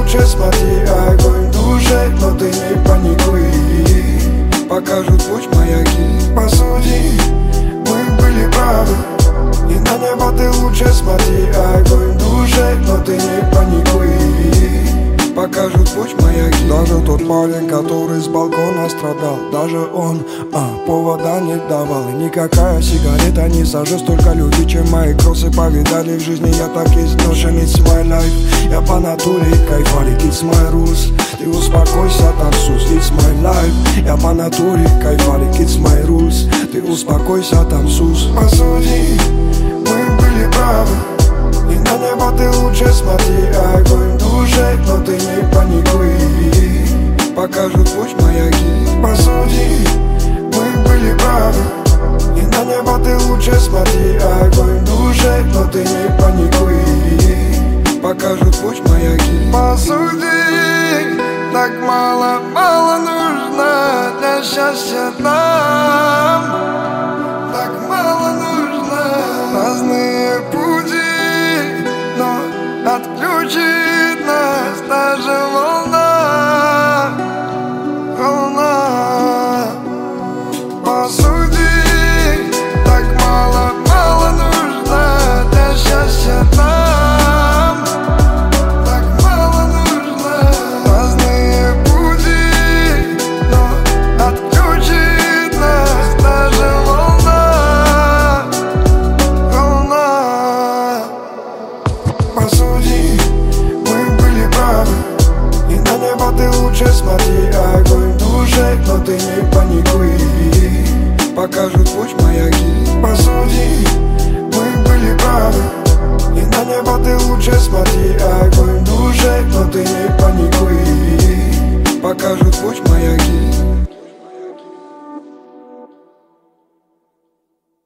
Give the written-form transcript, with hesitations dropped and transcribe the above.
лучше смотри, огонь в душе, но ты не паникуй. Покажут путь маяки, посуди, мы были правы. И на небо ты лучше смотри, огонь в душе, но ты не паникуй. Покажут путь маяки. Даже тот парень, который с балкона страдал, даже он повода не давал. И никакая сигарета не сожжет столько любви, чем мои кроссы повидали в жизни. Я так изношен, it's my life. Я по натуре кайфарик, it's my rules. Ты успокойся, танцуй, it's my life. Я по натуре кайфарик, it's my rules. Ты успокойся, танцуй. Посуди, мы были правы. И на небо ты лучше смотри, огонь в душе, но ты не паникуй. Покажут путь маяки, посуди, мы были правы. И на небо ты лучше смотри, огонь в душе, но ты не паникуй. Покажут путь маяки. Посуди, так мало, мало нужно для счастья нам. Так мало нужно, разные пути, но отключит нас даже волна, волна. Посуди, так мало, мало нужно для счастья нам. Так мало нужно, разные пути, но отключит нас даже волна, волна. Посуди, мы были правы. И на небо ты лучше смотри, огонь в душе, но ты не паникуй. Покажут путь маяки. Посуди, мы были правы. И на небо ты лучше смотри, огонь в душе, но ты не паникуй. Покажут путь маяки.